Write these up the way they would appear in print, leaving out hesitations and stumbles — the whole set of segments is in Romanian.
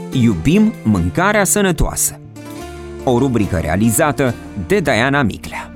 Iubim mâncarea sănătoasă. O rubrică realizată de Diana Miclea.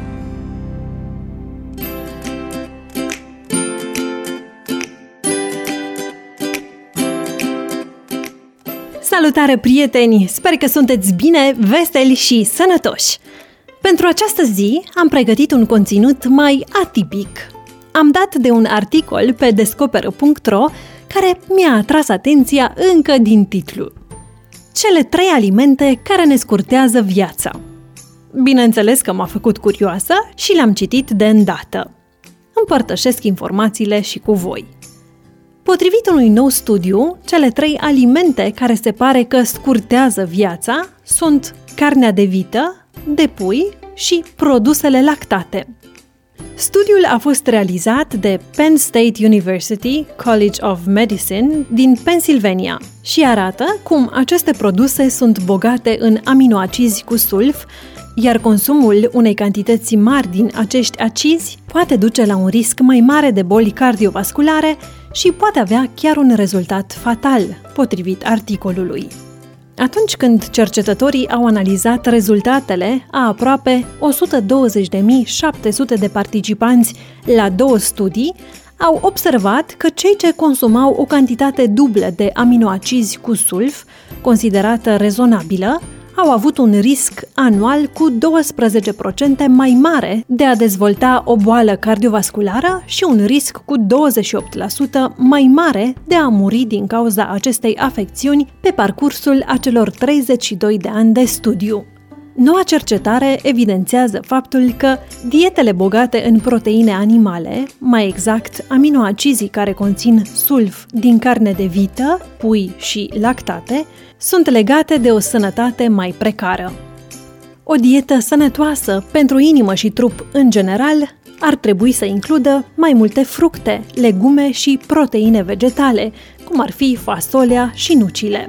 Salutare, prieteni! Sper că sunteți bine, veseli și sănătoși! Pentru această zi am pregătit un conținut mai atipic. Am dat de un articol pe descoperă.ro care mi-a atras atenția încă din titlu. Cele 3 alimente care ne scurtează viața. Bineînțeles că m-a făcut curioasă și l-am citit de îndată. Împărtășesc informațiile și cu voi. Potrivit unui nou studiu, cele 3 alimente care se pare că scurtează viața sunt carnea de vită, de pui și produsele lactate. Studiul a fost realizat de Penn State University College of Medicine din Pennsylvania și arată cum aceste produse sunt bogate în aminoacizi cu sulf, iar consumul unei cantități mari din acești acizi poate duce la un risc mai mare de boli cardiovasculare și poate avea chiar un rezultat fatal, potrivit articolului. Atunci când cercetătorii au analizat rezultatele a aproape 120.700 de participanți la 2 studii, au observat că cei ce consumau o cantitate dublă de aminoacizi cu sulf, considerată rezonabilă, au avut un risc anual cu 12% mai mare de a dezvolta o boală cardiovasculară și un risc cu 28% mai mare de a muri din cauza acestei afecțiuni pe parcursul acelor 32 de ani de studiu. Noua cercetare evidențiază faptul că dietele bogate în proteine animale, mai exact aminoacizii care conțin sulf din carne de vită, pui și lactate, sunt legate de o sănătate mai precară. O dietă sănătoasă pentru inimă și trup în general ar trebui să includă mai multe fructe, legume și proteine vegetale, cum ar fi fasolea și nucile.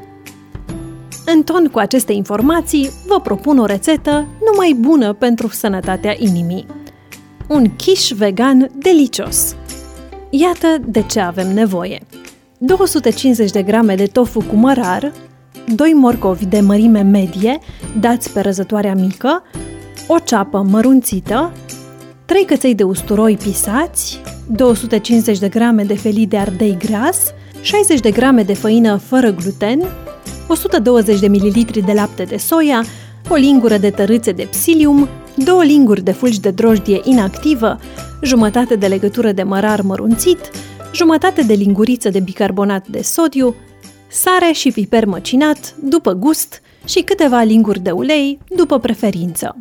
În ton cu aceste informații, vă propun o rețetă numai bună pentru sănătatea inimii. Un quiche vegan delicios. Iată de ce avem nevoie. 250 de grame de tofu cu mărar, 2 morcovi de mărime medie, dați pe răzătoarea mică, o ceapă mărunțită, 3 căței de usturoi pisați, 250 de grame de felii de ardei gras, 60 de grame de făină fără gluten, 120 de ml de lapte de soia, o lingură de tărâțe de psyllium, 2 linguri de fulgi de drojdie inactivă, jumătate de legătură de mărar mărunțit, jumătate de linguriță de bicarbonat de sodiu, sare și piper măcinat, după gust, și câteva linguri de ulei, după preferință.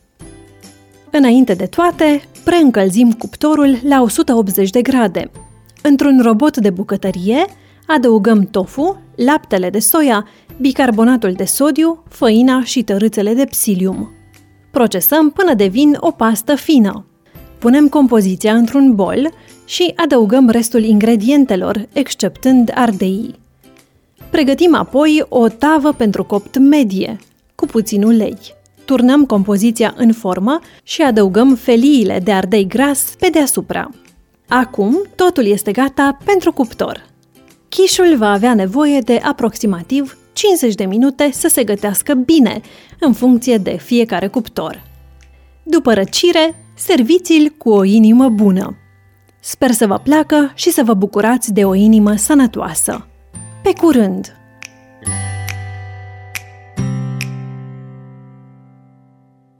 Înainte de toate, preîncălzim cuptorul la 180 de grade. Într-un robot de bucătărie, adăugăm tofu, laptele de soia, bicarbonatul de sodiu, făina și tărâțele de psyllium. Procesăm până devin o pastă fină. Punem compoziția într-un bol și adăugăm restul ingredientelor, exceptând ardeii. Pregătim apoi o tavă pentru copt medie, cu puțin ulei. Turnăm compoziția în formă și adăugăm feliile de ardei gras pe deasupra. Acum totul este gata pentru cuptor. Quiche-ul va avea nevoie de aproximativ 50 de minute să se gătească bine, în funcție de fiecare cuptor. După răcire, serviți-l cu o inimă bună. Sper să vă placă și să vă bucurați de o inimă sănătoasă. Pe curând!